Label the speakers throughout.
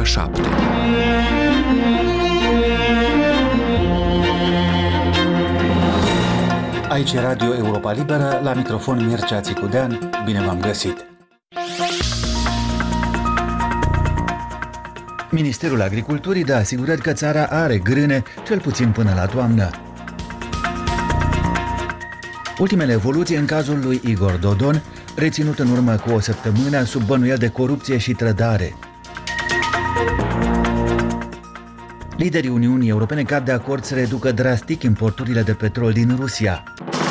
Speaker 1: ora 7.
Speaker 2: Aici e Radio Europa Liberă, la microfon Mircea Țicudean, bine v-am găsit! Ministerul Agriculturii dă asigurări că țara are grâne, cel puțin până la toamnă. Ultimele evoluții în cazul lui Igor Dodon, reținut în urmă cu o săptămână sub bănuieli de corupție și trădare. Liderii Uniunii Europene cad de acord să reducă drastic importurile de petrol din Rusia.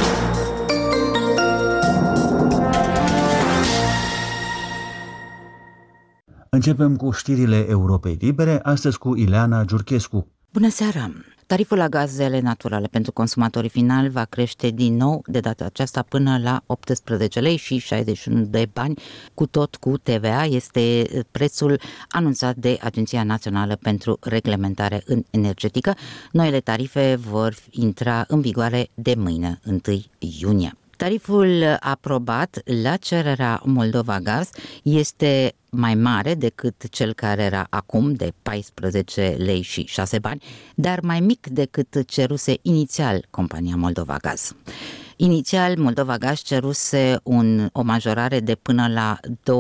Speaker 2: Începem cu știrile Europei Libere, astăzi cu Ileana Giurchescu.
Speaker 3: Bună seara! Tariful la gazele naturale pentru consumatorii finali va crește din nou, de data aceasta până la 18 lei și 61 de bani, cu tot cu TVA. Este prețul anunțat de Agenția Națională pentru Reglementare în Energetică. Noile tarife vor intra în vigoare de mâine, 1 iunie. Tariful aprobat la cererea Moldova Gaz este mai mare decât cel care era acum de 14 lei și 6 bani, dar mai mic decât ceruse inițial compania Moldova Gaz. Inițial, Moldova Gaz ceruse o majorare de până la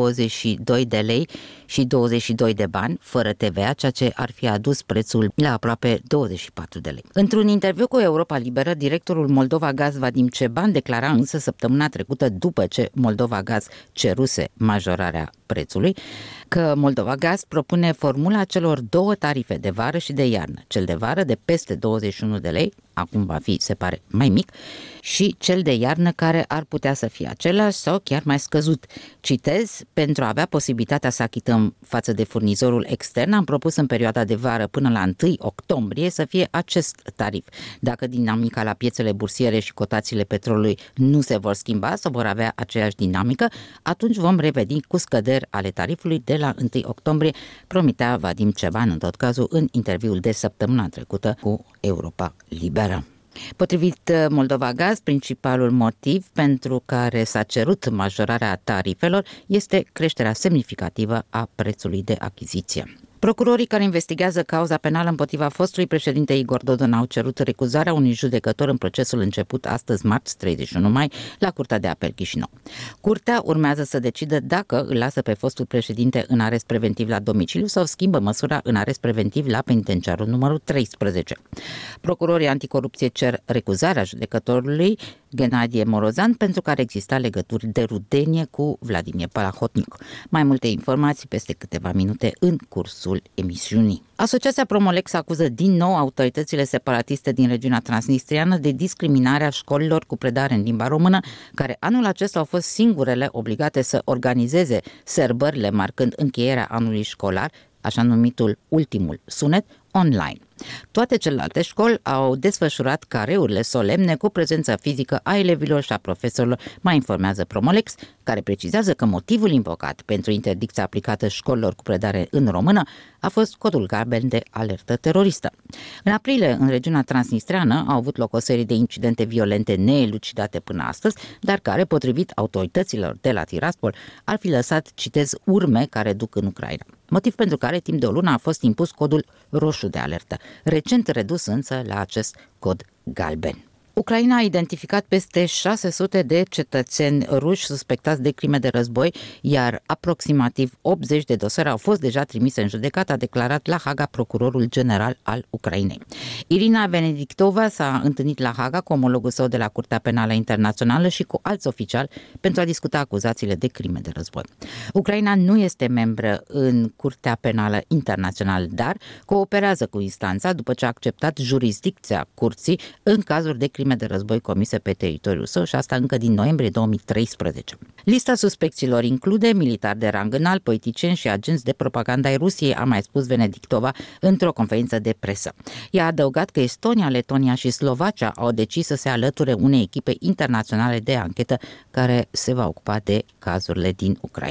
Speaker 3: 22 de lei și 22 de bani, fără TVA, ceea ce ar fi adus prețul la aproape 24 de lei. Într-un interviu cu Europa Liberă, directorul Moldova Gaz, Vadim Ceban, declara însă săptămâna trecută, după ce Moldova Gaz ceruse majorarea prețului, că Moldova Gaz propune formula celor două tarife de vară și de iarnă. Cel de vară de peste 21 de lei, acum va fi, se pare, mai mic, și cel de iarnă care ar putea să fie același sau chiar mai scăzut. Citez, pentru a avea posibilitatea să achităm față de furnizorul extern, am propus în perioada de vară până la 1 octombrie să fie acest tarif. Dacă dinamica la piețele bursiere și cotațiile petrolului nu se vor schimba sau vor avea aceeași dinamică, atunci vom reveni cu scăderi ale tarifului de la 1 octombrie, promitea Vadim Ceban, în tot cazul, în interviul de săptămâna trecută cu Europa Liberă. Potrivit Moldova Gaz, principalul motiv pentru care s-a cerut majorarea tarifelor este creșterea semnificativă a prețului de achiziție. Procurorii care investigează cauza penală împotriva fostului președinte Igor Dodon au cerut recuzarea unui judecător în procesul început astăzi, marți 31 mai, la Curtea de Apel Chișinău. Curtea urmează să decidă dacă îl lasă pe fostul președinte în arest preventiv la domiciliu sau schimbă măsura în arest preventiv la penitenciarul numărul 13. Procurorii anticorupție cer recuzarea judecătorului Ghenadie Morozan pentru care exista legături de rudenie cu Vladimir Palahotniuc. Mai multe informații peste câteva minute în cursul emisiunii. Asociația Promolex acuză din nou autoritățile separatiste din regiunea transnistriană de discriminarea școlilor cu predare în limba română, care anul acesta au fost singurele obligate să organizeze sărbările marcând încheierea anului școlar, așa numitul ultimul sunet, online. Toate celelalte școli au desfășurat careurile solemne cu prezența fizică a elevilor și a profesorilor, mai informează Promolex, care precizează că motivul invocat pentru interdicția aplicată școlilor cu predare în română a fost codul galben de alertă teroristă. În aprilie, în regiunea transnistreană, au avut loc o serie de incidente violente neelucidate până astăzi, dar care, potrivit autorităților de la Tiraspol, ar fi lăsat, citez, urme care duc în Ucraina. Motiv pentru care timp de o lună a fost impus codul roșu de alertă, recent redus însă la acest cod galben. Ucraina a identificat peste 600 de cetățeni ruși suspectați de crime de război, iar aproximativ 80 de dosare au fost deja trimise în judecată, a declarat la Haga procurorul general al Ucrainei. Irina Venediktova s-a întâlnit la Haga cu omologul său de la Curtea Penală Internațională și cu alți oficiali pentru a discuta acuzațiile de crime de război. Ucraina nu este membră în Curtea Penală Internațională, dar cooperează cu instanța după ce a acceptat jurisdicția curții în cazuri de crime de război comise pe teritoriul său, și asta încă din noiembrie 2013. Lista suspecților include militari de rang înalt, politicieni și agenți de propaganda ai Rusiei, a mai spus Venediktova într-o conferință de presă. Ea a adăugat că Estonia, Letonia și Slovacia au decis să se alăture unei echipe internaționale de anchetă care se va ocupa de cazurile din Ucraina.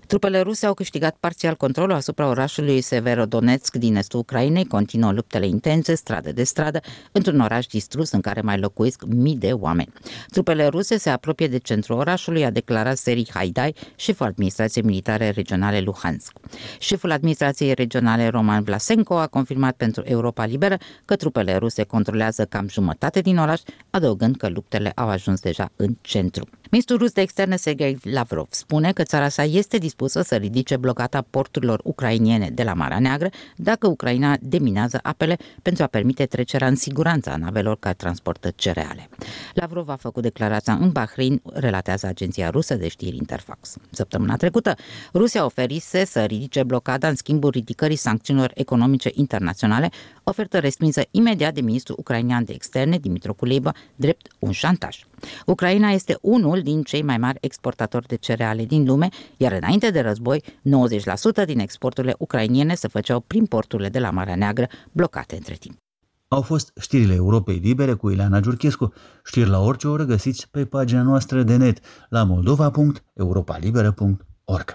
Speaker 3: Trupele ruse au câștigat parțial controlul asupra orașului Severodonetsk din estul Ucrainei, continuă luptele intense, stradă de stradă, într-un oraș distrus în care mai locuiesc mii de oameni. Trupele ruse se apropie de centrul orașului, a declarat Serhiy Haidai, șeful administrației militare regionale Luhansk. Șeful administrației regionale Roman Vlasenko a confirmat pentru Europa Liberă că trupele ruse controlează cam jumătate din oraș, adăugând că luptele au ajuns deja în centru. Ministrul rus de externe Sergei Lavrov spune că țara sa este dispusă să ridice blocada porturilor ucrainiene de la Marea Neagră dacă Ucraina deminează apele pentru a permite trecerea în siguranță a navelor care transportă cereale. Lavrov a făcut declarația în Bahrain, relatează agenția rusă de știri Interfax. Săptămâna trecută, Rusia oferise să ridice blocada în schimbul ridicării sancțiunilor economice internaționale, ofertă respinsă imediat de ministrul ucrainean de externe, Dmytro Kuleba, drept un șantaj. Ucraina este unul din cei mai mari exportatori de cereale din lume, iar înainte de război, 90% din exporturile ucrainiene se făceau prin porturile de la Marea Neagră, blocate între timp.
Speaker 2: Au fost știrile Europei Libere cu Ileana Giurchescu. Știri la orice oră găsiți pe pagina noastră de net la moldova.europalibera.org.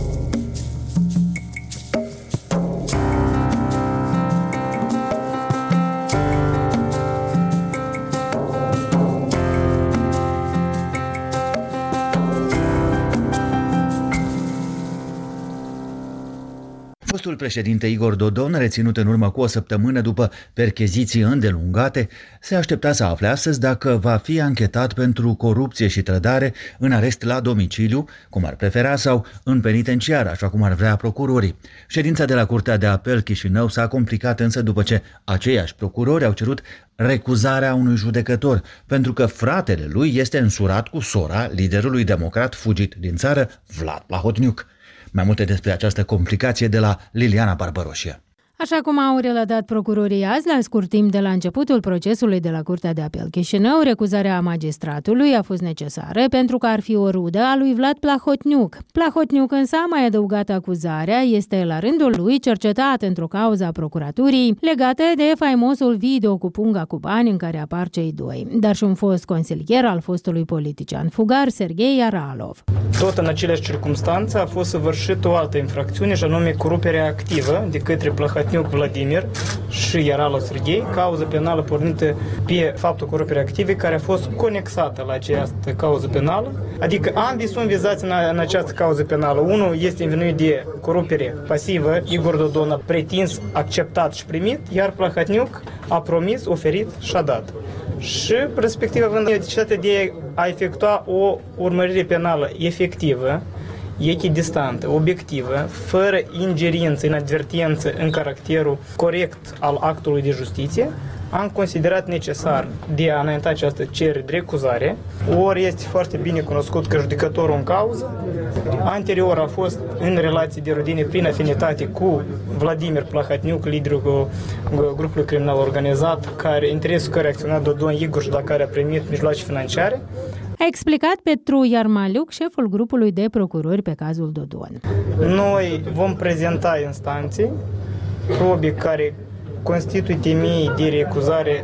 Speaker 2: Fostul președinte Igor Dodon, reținut în urmă cu o săptămână după percheziții îndelungate, se aștepta să afle astăzi dacă va fi anchetat pentru corupție și trădare în arest la domiciliu, cum ar prefera, sau în penitenciar, așa cum ar vrea procurorii. Ședința de la Curtea de Apel Chișinău s-a complicat însă după ce aceiași procurori au cerut recuzarea unui judecător, pentru că fratele lui este însurat cu sora liderului democrat fugit din țară, Vlad Plahotniuc. Mai multe despre această complicație de la Liliana Barbaroșia.
Speaker 1: Așa cum au relatat procurorii azi, la scurt timp de la începutul procesului de la Curtea de Apel Chișinău, recuzarea magistratului a fost necesară pentru că ar fi o rudă a lui Vlad Plahotniuc. Plahotniuc însă a mai adăugat acuzarea, este la rândul lui cercetat într-o cauză a procuraturii legată de faimosul video cu punga cu bani în care apar cei doi, dar și un fost consilier al fostului politician fugar Serghei Yaralov.
Speaker 4: Tot în aceleași circunstanțe a fost săvârșită o altă infracțiune, și anume coruperea activă de către Plahotniuc Vladimir și Yaralov Serghei, cauză penală pornită pe faptul coruperii active, care a fost conexată la această cauză penală. Adică ambii sunt vizați în această cauză penală. Unul este învinuit de corupere pasivă, Igor Dodon a pretins, acceptat și primit, iar Plahotniuc a promis, oferit și a dat. Și respectiv având necesitatea de a efectua o urmărire penală efectivă, echidistantă, obiectivă, fără ingerință, inadvertență în caracterul corect al actului de justiție, am considerat necesar de a înainta această cerere de recuzare. Ori este foarte bine cunoscut că judecătorul în cauză anterior a fost în relații de rudine prin afinitate cu Vladimir Plahotniuc, liderul grupului criminal organizat, interesul care a acționat Dodon Igor și la care a primit mijloace financiare.
Speaker 1: A explicat Petru Iarmaliuc, șeful grupului de procurori pe cazul Dodon.
Speaker 4: Noi vom prezenta instanței probe care constituie temei de recuzare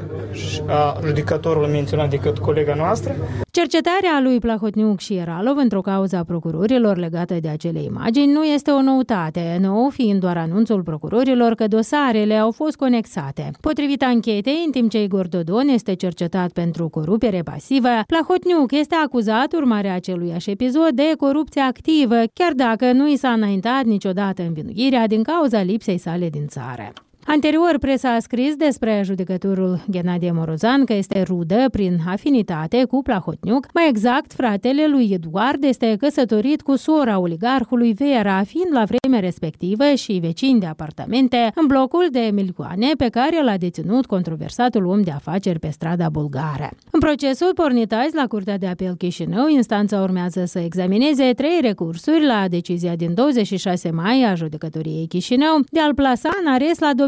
Speaker 4: a judecătorului menționat de către colega noastră.
Speaker 1: Cercetarea lui Plahotniuc și Yaralov într-o cauză a procurorilor legată de acele imagini nu este o noutate, nou fiind doar anunțul procurorilor că dosarele au fost conexate. Potrivit anchetei, în timp ce Igor Dodon este cercetat pentru corupere pasivă, Plahotniuc este acuzat urmare aceluiași episod de corupție activă, chiar dacă nu i s-a înaintat niciodată învinuirea din cauza lipsei sale din țară. Anterior, presa a scris despre judecătorul Ghenadie Morozan că este rudă prin afinitate cu Plahotniuc. Mai exact, fratele lui Eduard este căsătorit cu sora oligarhului Vera, fiind la vremea respectivă și vecini de apartamente în blocul de milioane pe care l-a deținut controversatul om de afaceri pe strada Bulgară. În procesul pornit azi la Curtea de Apel Chișinău, instanța urmează să examineze 3 recursuri la decizia din 26 mai a judecătoriei Chișinău de a-l plasa în arest la domiciliu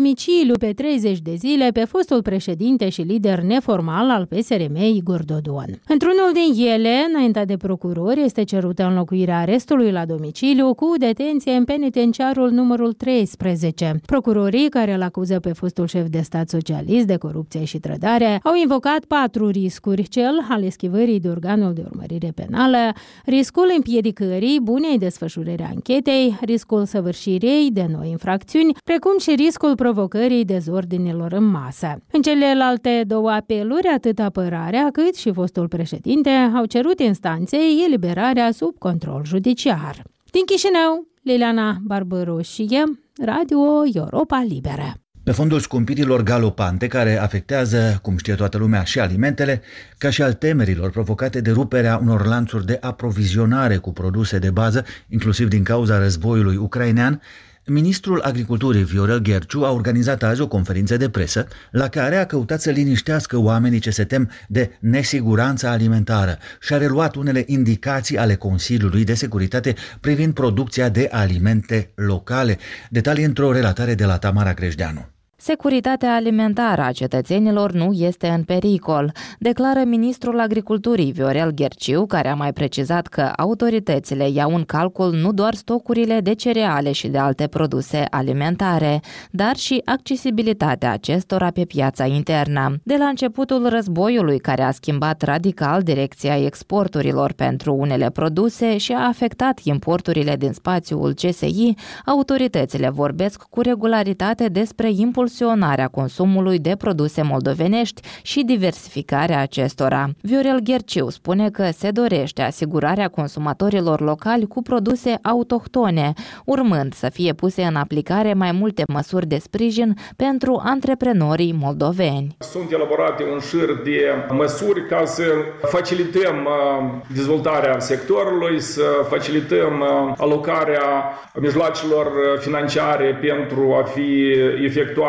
Speaker 1: domiciliu pe 30 de zile pe fostul președinte și lider neformal al PSRM, Igor Dodon. Într-unul din ele, înaintea de procurori, este cerută înlocuirea arestului la domiciliu cu detenție în penitenciarul numărul 13. Procurorii care îl acuză pe fostul șef de stat socialist de corupție și trădare au invocat 4 riscuri: cel al eschivării de organul de urmărire penală, riscul împiedicării bunei desfășurări a anchetei, riscul săvârșirii de noi infracțiuni, precum și riscul provocării dezordinilor în masă. În celelalte 2 apeluri, atât apărarea cât și fostul președinte au cerut instanței eliberarea sub control judiciar. Din Chișinău, Liliana Barbăroșie, Radio Europa Liberă.
Speaker 2: Pe fondul scumpirilor galopante care afectează, cum știe toată lumea, și alimentele, ca și al temerilor provocate de ruperea unor lanțuri de aprovizionare cu produse de bază, inclusiv din cauza războiului ucrainean, Ministrul Agriculturii Viorel Gherciu a organizat azi o conferință de presă la care a căutat să liniștească oamenii ce se tem de nesiguranța alimentară și a reluat unele indicații ale Consiliului de Securitate privind producția de alimente locale. Detalii într-o relatare de la Tamara Grejdeanu.
Speaker 5: Securitatea alimentară a cetățenilor nu este în pericol, declară ministrul Agriculturii Viorel Gherciu, care a mai precizat că autoritățile iau în calcul nu doar stocurile de cereale și de alte produse alimentare, dar și accesibilitatea acestora pe piața internă. De la începutul războiului, care a schimbat radical direcția exporturilor pentru unele produse și a afectat importurile din spațiul CSI, autoritățile vorbesc cu regularitate despre impulsionarea consumului de produse moldovenești și diversificarea acestora. Viorel Gherciu spune că se dorește asigurarea consumatorilor locali cu produse autohtone, urmând să fie puse în aplicare mai multe măsuri de sprijin pentru antreprenorii moldoveni.
Speaker 6: Sunt elaborate un șir de măsuri ca să facilităm dezvoltarea sectorului, să facilităm alocarea mijloacelor financiare pentru a fi efectuate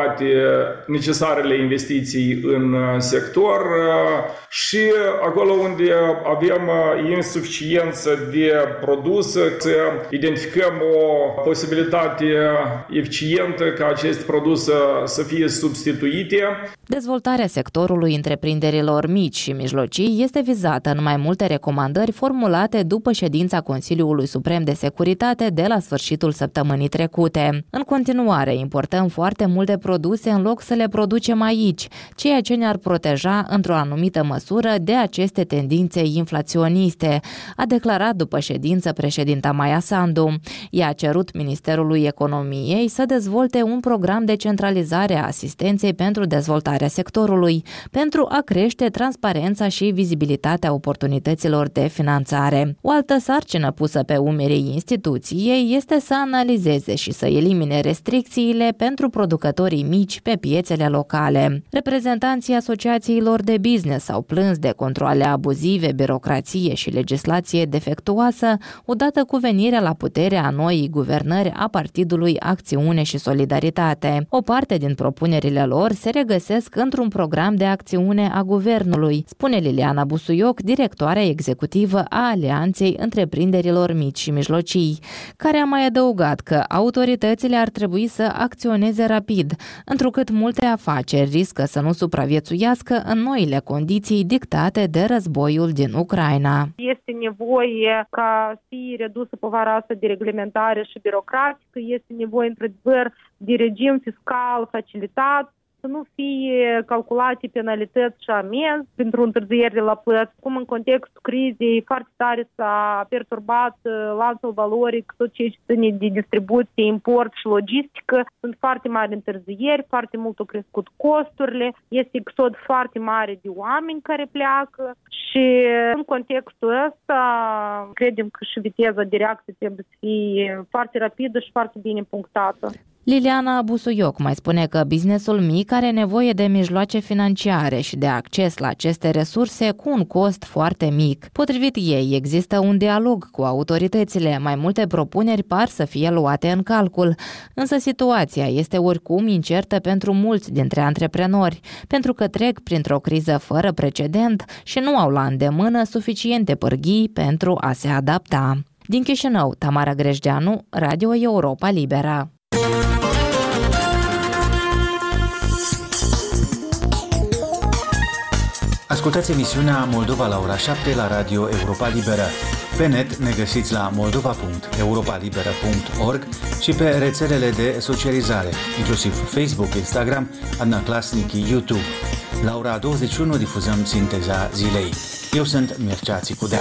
Speaker 6: necesarele investiții în sector și acolo unde avem insuficiență de produse, să identificăm o posibilitate eficientă ca aceste produse să fie substituite.
Speaker 5: Dezvoltarea sectorului întreprinderilor mici și mijlocii este vizată în mai multe recomandări formulate după ședința Consiliului Suprem de Securitate de la sfârșitul săptămânii trecute. În continuare, importăm foarte multe produse în loc să le producem aici, ceea ce ne-ar proteja într-o anumită măsură de aceste tendințe inflaționiste, a declarat după ședință președinta Maia Sandu. Ea a cerut Ministerului Economiei să dezvolte un program de centralizare a asistenței pentru dezvoltarea sectorului, pentru a crește transparența și vizibilitatea oportunităților de finanțare. O altă sarcină pusă pe umerii instituției este să analizeze și să elimine restricțiile pentru producătorii mici pe piețele locale. Reprezentanții asociațiilor de business s-au plâns de controale abuzive, birocrație și legislație defectuoasă, odată cu venirea la putere a noii guvernări a Partidului Acțiune și Solidaritate. O parte din propunerile lor se regăsesc într-un program de acțiune a guvernului, spune Liliana Busuioc, directoarea executivă a Alianței Întreprinderilor Mici și Mijlocii, care a mai adăugat că autoritățile ar trebui să acționeze rapid, întrucât multe afaceri riscă să nu supraviețuiască în noile condiții dictate de războiul din Ucraina.
Speaker 7: Este nevoie ca să fie redusă povara asta de reglementare și birocratică, este nevoie într-adevăr de regim fiscal facilitat, să nu fie calculate penalități și amenzi pentru întârzierile la plăți. Cum în contextul crizei foarte tare s-a perturbat lanțul valoric, tot ce ține de distribuție, import și logistică. Sunt foarte mari întârzieri, foarte mult au crescut costurile, este exod foarte mare de oameni care pleacă și în contextul ăsta credem că și viteza de reacție trebuie să fie foarte rapidă și foarte bine punctată.
Speaker 5: Liliana Busuioc mai spune că businessul mic are nevoie de mijloace financiare și de acces la aceste resurse cu un cost foarte mic. Potrivit ei, există un dialog cu autoritățile, mai multe propuneri par să fie luate în calcul, însă situația este oricum incertă pentru mulți dintre antreprenori, pentru că trec printr-o criză fără precedent și nu au la îndemână suficiente pârghii pentru a se adapta. Din Chișinău, Tamara Grejdeanu, Radio Europa Liberă.
Speaker 2: Ascultați emisiunea Moldova la ora 7 la Radio Europa Liberă. Pe net ne găsiți la moldova.europalibera.org și pe rețelele de socializare, inclusiv Facebook, Instagram, Adnaclasnic, YouTube. La ora 21 difuzăm Sinteza zilei. Eu sunt Mircea Țicudea.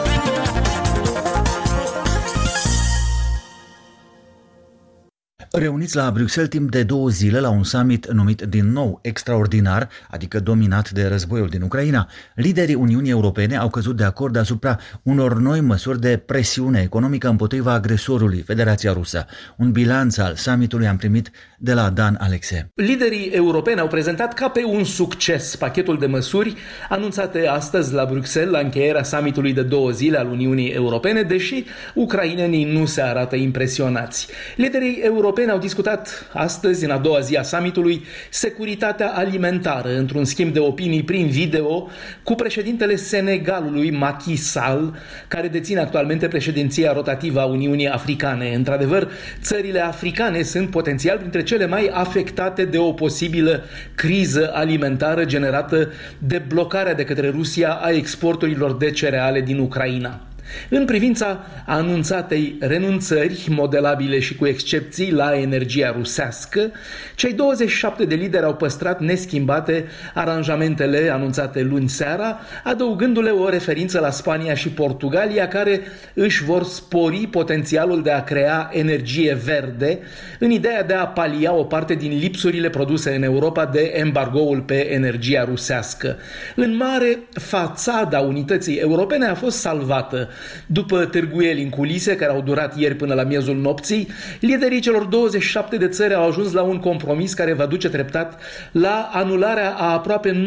Speaker 2: Reuniți la Bruxelles timp de 2 zile la un summit numit din nou extraordinar, adică dominat de războiul din Ucraina, liderii Uniunii Europene au căzut de acord asupra unor noi măsuri de presiune economică împotriva agresorului, Federația Rusă. Un bilanț al summitului am primit de la Dan Alexe.
Speaker 8: Liderii europeni au prezentat ca pe un succes pachetul de măsuri anunțate astăzi la Bruxelles la încheierea summitului de 2 zile al Uniunii Europene, deși ucrainenii nu se arată impresionați. Liderii europeni au discutat astăzi, în a doua zi a summitului, securitatea alimentară într-un schimb de opinii prin video cu președintele Senegalului, Macky Sall, care deține actualmente președinția rotativă a Uniunii Africane. Într-adevăr, țările africane sunt potențial printre cele mai afectate de o posibilă criză alimentară generată de blocarea de către Rusia a exporturilor de cereale din Ucraina. În privința anunțatei renunțări, modelabile și cu excepții, la energia rusească, cei 27 de lideri au păstrat neschimbate aranjamentele anunțate luni seara, adăugându-le o referință la Spania și Portugalia, care își vor spori potențialul de a crea energie verde, în ideea de a palia o parte din lipsurile produse în Europa de embargoul pe energia rusească. În mare, fațada unității europene a fost salvată. După târguieli în culise care au durat ieri până la miezul nopții, liderii celor 27 de țări au ajuns la un compromis care va duce treptat la anularea a aproape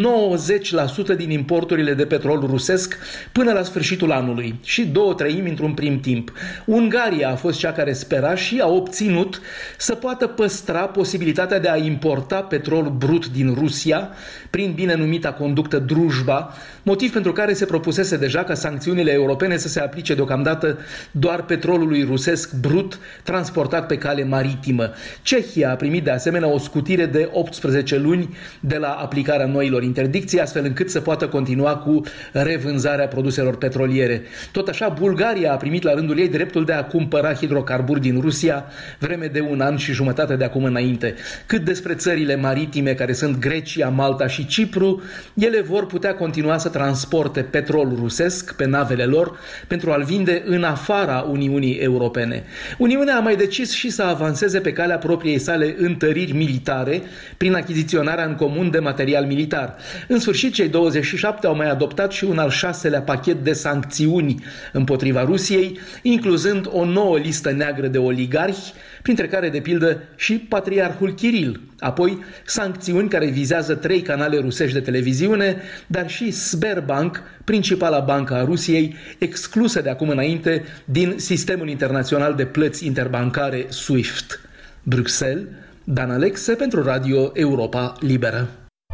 Speaker 8: 90% din importurile de petrol rusesc până la sfârșitul anului și 2/3 într-un prim timp. Ungaria a fost cea care spera și a obținut să poată păstra posibilitatea de a importa petrol brut din Rusia prin bine numita conductă Drujba, motiv pentru care se propusese deja ca sancțiunile europene să se aplice deocamdată doar petrolului rusesc brut transportat pe cale maritimă. Cehia a primit de asemenea o scutire de 18 luni de la aplicarea noilor interdicții, astfel încât să poată continua cu revânzarea produselor petroliere. Tot așa, Bulgaria a primit la rândul ei dreptul de a cumpăra hidrocarburi din Rusia vreme de 1 an și jumătate de acum înainte. Cât despre țările maritime, care sunt Grecia, Malta și Cipru, ele vor putea continua să transporte petrol rusesc pe navele lor pentru a-l vinde în afara Uniunii Europene. Uniunea a mai decis și să avanseze pe calea propriei sale întăriri militare prin achiziționarea în comun de material militar. În sfârșit, cei 27 au mai adoptat și un al 6-lea pachet de sancțiuni împotriva Rusiei, incluzând o nouă listă neagră de oligarhi, printre care, de pildă, și patriarhul Kiril. Apoi, sancțiuni care vizează 3 canale rusești de televiziune, dar și Sberbank, principala bancă a Rusiei, exclusă de acum înainte din sistemul internațional de plăți interbancare SWIFT. Bruxelles, Dan Alexe pentru Radio Europa Liberă.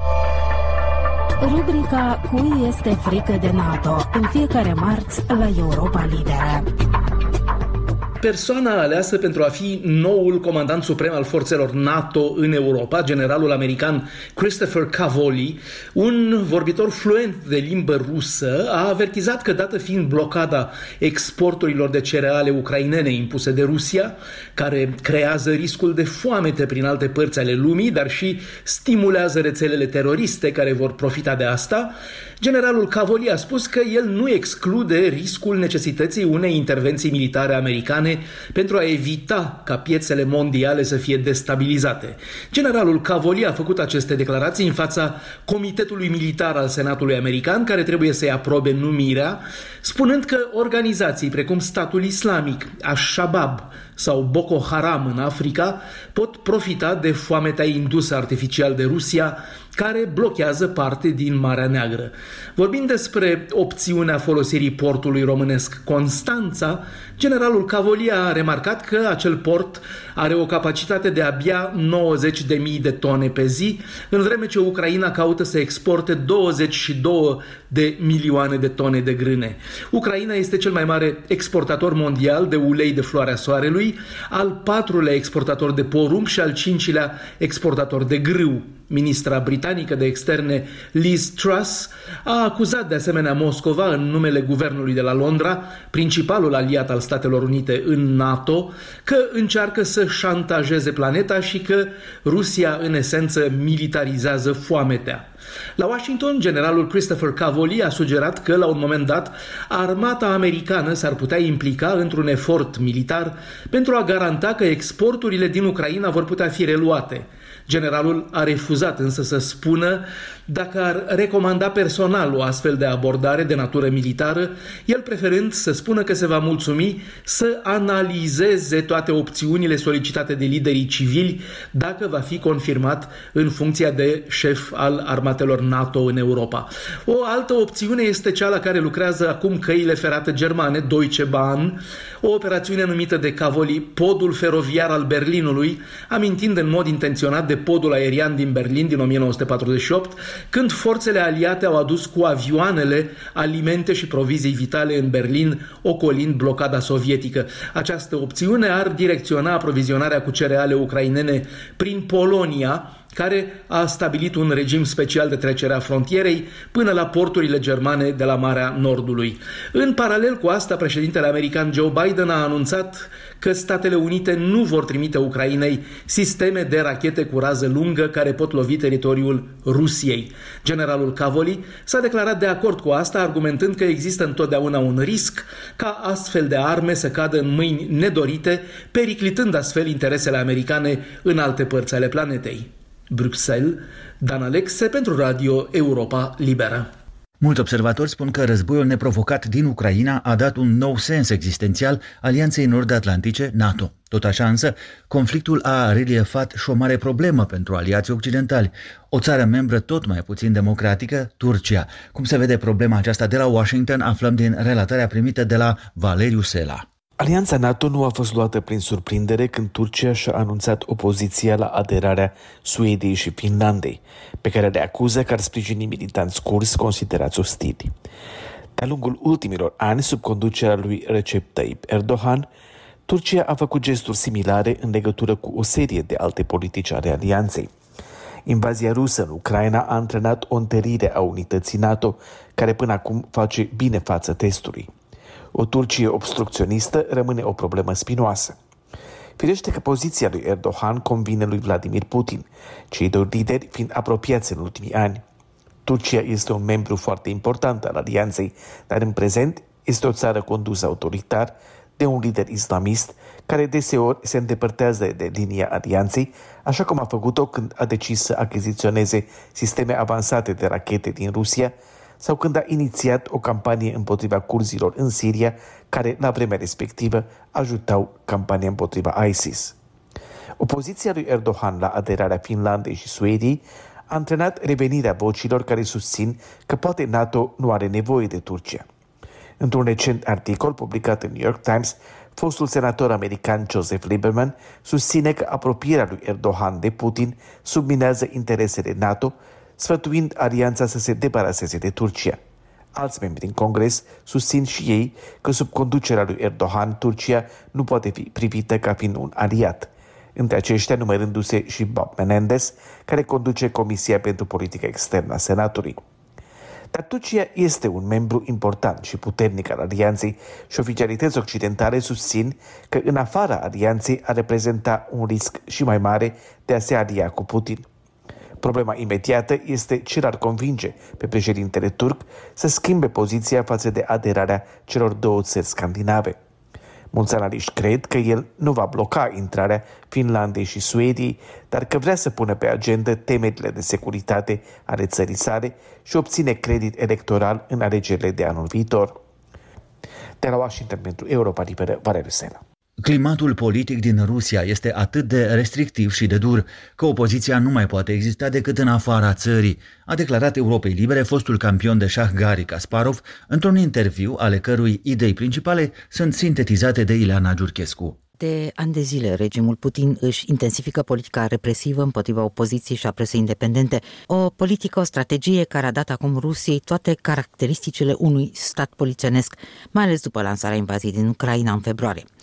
Speaker 1: Rubrica Cui este frică de NATO, în fiecare marți la Europa Liberă.
Speaker 8: Persoana aleasă pentru a fi noul comandant suprem al forțelor NATO în Europa, generalul american Christopher Cavoli, un vorbitor fluent de limbă rusă, a avertizat că, dată fiind blocada exporturilor de cereale ucrainene impuse de Rusia, care creează riscul de foamete prin alte părți ale lumii, dar și stimulează rețelele teroriste care vor profita de asta, generalul Cavoli a spus că el nu exclude riscul necesității unei intervenții militare americane pentru a evita ca piețele mondiale să fie destabilizate. Generalul Cavoli a făcut aceste declarații în fața Comitetului Militar al Senatului American, care trebuie să-i aprobe numirea, spunând că organizații precum Statul Islamic, Al-Shabaab sau Boko Haram în Africa pot profita de foametea indusă artificial de Rusia, care blochează parte din Marea Neagră. Vorbind despre opțiunea folosirii portului românesc Constanța, generalul Cavoli a remarcat că acel port are o capacitate de abia 90.000 de tone pe zi, în vreme ce Ucraina caută să exporte 22 de milioane de tone de grâne. Ucraina este cel mai mare exportator mondial de ulei de floarea soarelui, al 4-lea exportator de porumb și al 5-lea exportator de grâu. Ministra britanică de externe Liz Truss a acuzat de asemenea Moscova în numele guvernului de la Londra, principalul aliat al Statelor Unite în NATO, că încearcă să șantajeze planeta și că Rusia în esență militarizează foametea. La Washington, generalul Christopher Cavoli a sugerat că, la un moment dat, armata americană s-ar putea implica într-un efort militar pentru a garanta că exporturile din Ucraina vor putea fi reluate. Generalul a refuzat însă să spună dacă ar recomanda personal o astfel de abordare de natură militară, el preferând să spună că se va mulțumi să analizeze toate opțiunile solicitate de liderii civili dacă va fi confirmat în funcția de șef al armatelor NATO în Europa. O altă opțiune este cea la care lucrează acum căile ferate germane, Deutsche Bahn, o operațiune numită de Cavoli podul feroviar al Berlinului, amintind în mod intenționat de podul aerian din Berlin din 1948, când forțele aliate au adus cu avioanele alimente și provizii vitale în Berlin, ocolind blocada sovietică. Această opțiune ar direcționa aprovizionarea cu cereale ucrainene prin Polonia, care a stabilit un regim special de trecere a frontierei până la porturile germane de la Marea Nordului. În paralel cu asta, președintele american Joe Biden a anunțat că Statele Unite nu vor trimite Ucrainei sisteme de rachete cu rază lungă care pot lovi teritoriul Rusiei. Generalul Cavoli s-a declarat de acord cu asta, argumentând că există întotdeauna un risc ca astfel de arme să cadă în mâini nedorite, periclitând astfel interesele americane în alte părți ale planetei. Bruxelles, Dan Alexe pentru Radio Europa Liberă.
Speaker 2: Mulți observatori spun că războiul neprovocat din Ucraina a dat un nou sens existențial Alianței Nord-Atlantice, NATO. Tot așa însă, conflictul a reliefat și o mare problemă pentru aliații occidentali. O țară membră tot mai puțin democratică, Turcia. Cum se vede problema aceasta de la Washington, aflăm din relatarea primită de la Valeriu Sela.
Speaker 9: Alianța NATO nu a fost luată prin surprindere când Turcia și-a anunțat opoziția la aderarea Suediei și Finlandei, pe care le acuză că ar sprijini militanți kurzi considerați ostili. De-a lungul ultimilor ani, sub conducerea lui Recep Tayyip Erdogan, Turcia a făcut gesturi similare în legătură cu o serie de alte politici ale alianței. Invazia rusă în Ucraina a antrenat o întărire a unității NATO, care până acum face bine față testului. O Turcie obstrucționistă rămâne o problemă spinoasă. Firește că poziția lui Erdogan convine lui Vladimir Putin, cei doi lideri fiind apropiați în ultimii ani. Turcia este un membru foarte important al alianței, dar în prezent este o țară condusă autoritar de un lider islamist care deseori se îndepărtează de linia alianței, așa cum a făcut-o când a decis să achiziționeze sisteme avansate de rachete din Rusia sau când a inițiat o campanie împotriva curzilor în Siria, care la vremea respectivă ajutau campania împotriva ISIS. Opoziția lui Erdogan la aderarea Finlandei și Suediei a antrenat revenirea vocilor care susțin că poate NATO nu are nevoie de Turcia. Într-un recent articol publicat în New York Times, fostul senator american Joseph Lieberman susține că apropierea lui Erdogan de Putin subminează interesele NATO, sfătuind alianța să se debaraseze de Turcia. Alți membri din Congres susțin și ei că sub conducerea lui Erdogan, Turcia nu poate fi privită ca fiind un aliat, între aceștia numărându-se și Bob Menendez, care conduce Comisia pentru Politică Externă a Senatului. Dar Turcia este un membru important și puternic al alianței și oficialități occidentale susțin că în afara alianței ar reprezenta un risc și mai mare de a se alia cu Putin. Problema imediată este ce l-ar convinge pe președintele turc să schimbe poziția față de aderarea celor două țări scandinave. Mulți analiști cred că el nu va bloca intrarea Finlandei și Suediei, dar că vrea să pună pe agendă temerile de securitate ale țării sale și obține credit electoral în alegerile de anul viitor. De la Washington pentru Europa Liberă, Valeriu Sela.
Speaker 2: Climatul politic din Rusia este atât de restrictiv și de dur că opoziția nu mai poate exista decât în afara țării, a declarat Europei Libere fostul campion de șah Garry Kasparov într-un interviu ale cărui idei principale sunt sintetizate de Ileana Giurchescu.
Speaker 3: De ani de zile, regimul Putin își intensifică politica represivă împotriva opoziției și a presei independente, o strategie care a dat acum Rusiei toate caracteristicile unui stat polițienesc, mai ales după lansarea invaziei din Ucraina în februarie.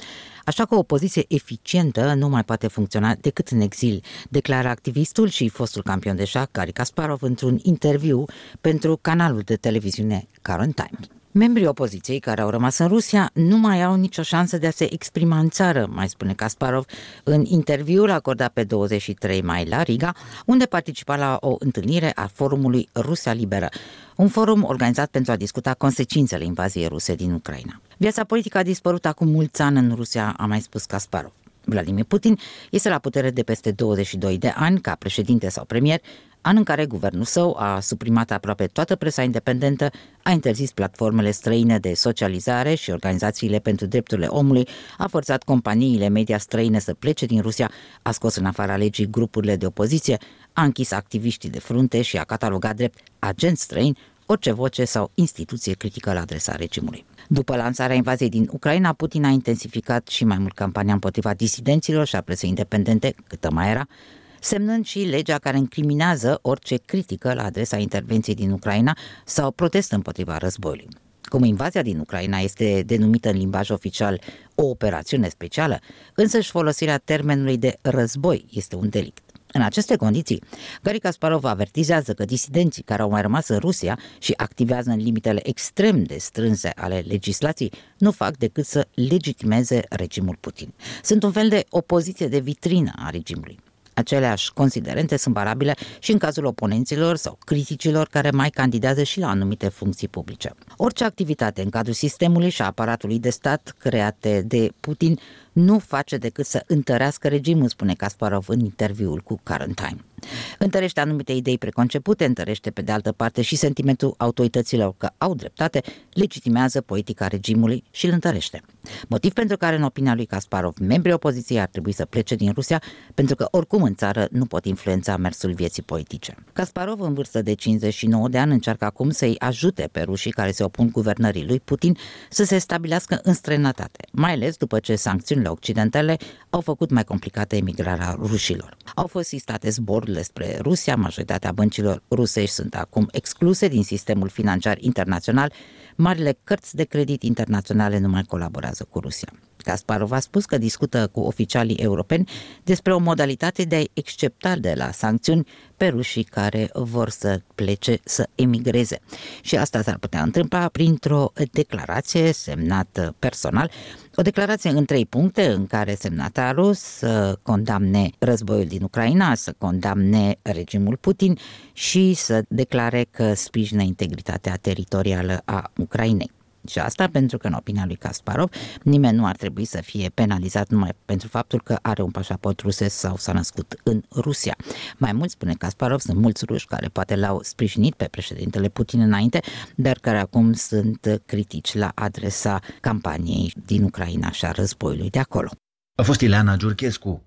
Speaker 3: așa că o opoziție eficientă nu mai poate funcționa decât în exil, declară activistul și fostul campion de șah Garry Kasparov într-un interviu pentru canalul de televiziune Current Time. Membrii opoziției care au rămas în Rusia nu mai au nicio șansă de a se exprima în țară, mai spune Kasparov în interviul acordat pe 23 mai la Riga, unde participa la o întâlnire a forumului Rusia Liberă, un forum organizat pentru a discuta consecințele invaziei ruse din Ucraina. Viața politică a dispărut acum mulți ani în Rusia, a mai spus Kasparov. Vladimir Putin este la putere de peste 22 de ani ca președinte sau premier, an în care guvernul său a suprimat aproape toată presa independentă, a interzis platformele străine de socializare și organizațiile pentru drepturile omului, a forțat companiile media străine să plece din Rusia, a scos în afara legii grupurile de opoziție, a închis activiștii de frunte și a catalogat drept agenți străini orice voce sau instituție critică la adresa regimului. După lansarea invaziei din Ucraina, Putin a intensificat și mai mult campania împotriva disidenților și a presei independente, câtă mai era, semnând și legea care incriminează orice critică la adresa intervenției din Ucraina sau protest împotriva războiului. Cum invazia din Ucraina este denumită în limbaj oficial o operațiune specială, însăși folosirea termenului de război este un delict. În aceste condiții, Garry Kasparov avertizează că disidenții care au mai rămas în Rusia și activează în limitele extrem de strânse ale legislației nu fac decât să legitimeze regimul Putin. Sunt un fel de opoziție de vitrină a regimului. Aceleași considerente sunt valabile și în cazul oponenților sau criticilor care mai candidează și la anumite funcții publice. Orice activitate în cadrul sistemului și a aparatului de stat create de Putin nu face decât să întărească regimul, spune Kasparov în interviul cu Current Time. Întărește anumite idei preconcepute, întărește pe de altă parte și sentimentul autorităților că au dreptate, legitimează politica regimului și îl întărește. Motiv pentru care, în opinia lui Kasparov, membrii opoziției ar trebui să plece din Rusia, pentru că oricum în țară nu pot influența mersul vieții politice. Kasparov, în vârstă de 59 de ani, încearcă acum să-i ajute pe rușii care se opun guvernării lui Putin să se stabilească în străinătate, mai ales după ce sancțiunile occidentale au făcut mai complicată emigrarea rușilor. Au fost sistate zborurile spre Rusia, majoritatea băncilor rusești sunt acum excluse din sistemul financiar internațional, marile cărți de credit internaționale nu mai colaborează cu Rusia. Kasparov a spus că discută cu oficialii europeni despre o modalitate de a excepta de la sancțiuni pe rușii care vor să plece, să emigreze. Și asta s-ar putea întâmpla printr-o declarație semnată personal, o declarație în 3 puncte în care semnatarul să condamne războiul din Ucraina, să condamne regimul Putin și să declare că sprijină integritatea teritorială a Ucrainei. Și asta pentru că, în opinia lui Kasparov, nimeni nu ar trebui să fie penalizat numai pentru faptul că are un pașaport rusesc sau s-a născut în Rusia. Mai mult, spune Kasparov, sunt mulți ruși care poate l-au sprijinit pe președintele Putin înainte, dar care acum sunt critici la adresa campaniei din Ucraina și a războiului de acolo.
Speaker 2: A fost Ileana Giurchescu.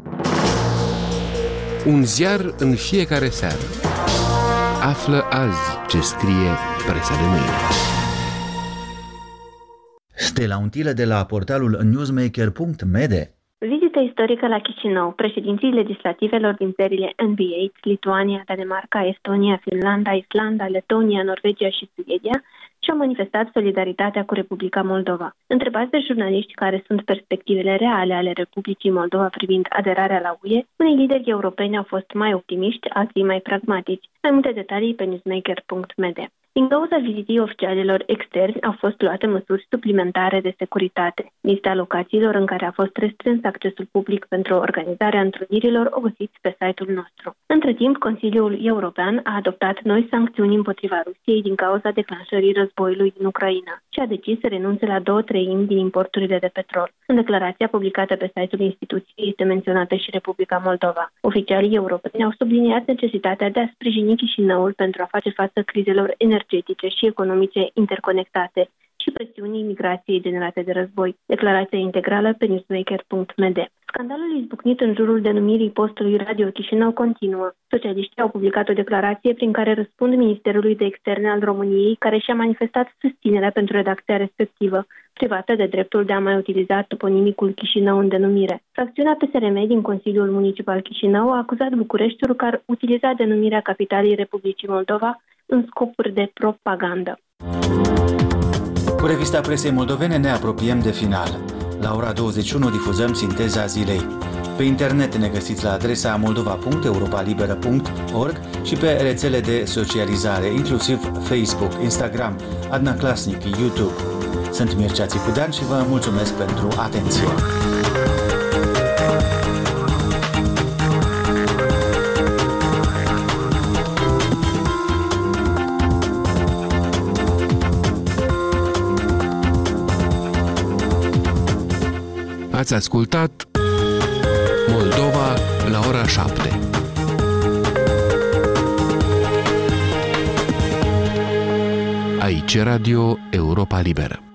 Speaker 10: Un ziar în fiecare seară. Află azi ce scrie presa de mâine.
Speaker 2: Stella Untilă de la portalul newsmaker.md.
Speaker 11: Vizită istorică la Chișinău. Președinții legislativelor din țările NBA, Lituania, Danemarca, Estonia, Finlanda, Islanda, Letonia, Norvegia și Suedia și-au manifestat solidaritatea cu Republica Moldova. Întrebați de jurnaliști care sunt perspectivele reale ale Republicii Moldova privind aderarea la UE, unii lideri europeni au fost mai optimiști, alții mai pragmatici. Mai multe detalii pe newsmaker.md. Din cauza vizitii oficialilor externi au fost luate măsuri suplimentare de securitate. Lista locațiilor în care a fost restrâns accesul public pentru organizarea întrunirilor o găsiți pe site-ul nostru. Între timp, Consiliul European a adoptat noi sancțiuni împotriva Rusiei din cauza declanșării războiului din Ucraina și a decis să renunțe la 2/3 din importurile de petrol. În declarația publicată pe site-ul instituției este menționată și Republica Moldova. Oficialii europeni au subliniat necesitatea de a sprijini Chișinăul pentru a face față crizelor energetice și economice interconectate și presiunii migrației generate de război. Declarația integrală pe newsmaker.md. Scandalul izbucnit în jurul denumirii postului Radio Chișinău continuă. Socialiștii au publicat o declarație prin care răspund Ministerului de Externe al României, care și-a manifestat susținerea pentru redacția respectivă, privată de dreptul de a mai utiliza toponimicul Chișinău în denumire. Fracțiunea PSRM din Consiliul Municipal Chișinău a acuzat Bucureștiul că ar utiliza denumirea capitalei Republicii Moldova în scopuri de propagandă.
Speaker 2: Cu revista presei moldovene ne apropiem de final. La ora 21 difuzăm Sinteza Zilei. Pe internet ne găsiți la adresa moldova.europalibera.org și pe rețele de socializare, inclusiv Facebook, Instagram, Adnaclasnic, YouTube. Sunt Mircea Țicudean și vă mulțumesc pentru atenție.
Speaker 10: Ați ascultat Moldova la ora 7. Aici Radio Europa Liberă.